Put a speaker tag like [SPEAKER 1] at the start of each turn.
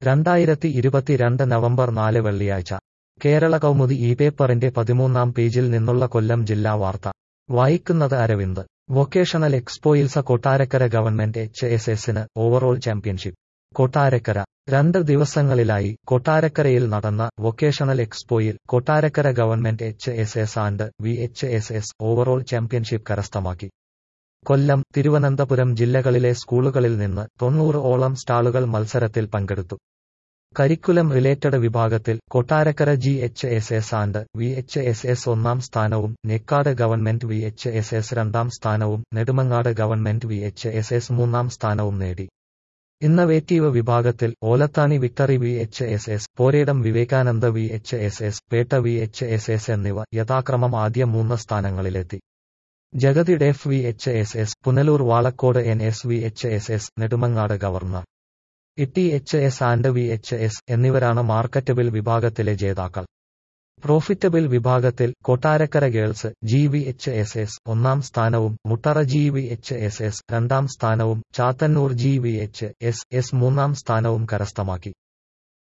[SPEAKER 1] 2022 November 4 വെള്ളിയാഴ്ച കേരള കൗമുദി ഈ പേപ്പറിന്റെ 13-ാം പേജിൽ നിന്നുള്ള കൊല്ലം ജില്ലാ വാർത്ത വായിക്കുന്നത് അരവിന്ദ്. വൊക്കേഷണൽ എക്സ്പോയിൽസ കൊട്ടാരക്കര ഗവൺമെന്റ് HSSന് ഓവറോൾ ചാമ്പ്യൻഷിപ്പ്. കൊട്ടാരക്കര 2 ദിവസങ്ങളിലായി കൊട്ടാരക്കരയിൽ നടന്ന വൊക്കേഷണൽ എക്സ്പോയിൽ Kottarakkara government HSS and VHSS overall championship കരസ്ഥമാക്കി. കൊല്ലം, തിരുവനന്തപുരം ജില്ലകളിലെ സ്കൂളുകളിൽ നിന്ന് 90-ഓളം സ്റ്റാളുകൾ മത്സരത്തിൽ പങ്കെടുത്തു. കരിക്കുലം റിലേറ്റഡ് വിഭാഗത്തിൽ കൊട്ടാരക്കര GHSS ആൻഡ് VHSS 1-ാം സ്ഥാനവും നെക്കാട് ഗവൺമെന്റ് VHSS 2-ാം സ്ഥാനവും നെടുമങ്ങാട് ഗവൺമെന്റ് VHSS 3-ാം സ്ഥാനവും നേടി. ഇന്നവേറ്റീവ് വിഭാഗത്തിൽ Olathanni victory VHSS, Poredam Vivekananda VHSS, Petta VHSS എന്നിവ യഥാക്രമം ആദ്യ 3 സ്ഥാനങ്ങളിലെത്തി. Jagathy deaf VHSS, Punalur Valakode NS VHSS, Nedumangad governor ITHS and VHS എന്നിവരാണ് മാർക്കറ്റബിൾ വിഭാഗത്തിലെ ജേതാക്കൾ. പ്രോഫിറ്റബിൾ വിഭാഗത്തിൽ കൊട്ടാരക്കര ഗേൾസ് GVHSS 1-ാം സ്ഥാനവും മുട്ടറ GVHSS 2-ാം സ്ഥാനവും ചാത്തന്നൂർ GVHSS 3-ാം സ്ഥാനവും കരസ്ഥമാക്കി.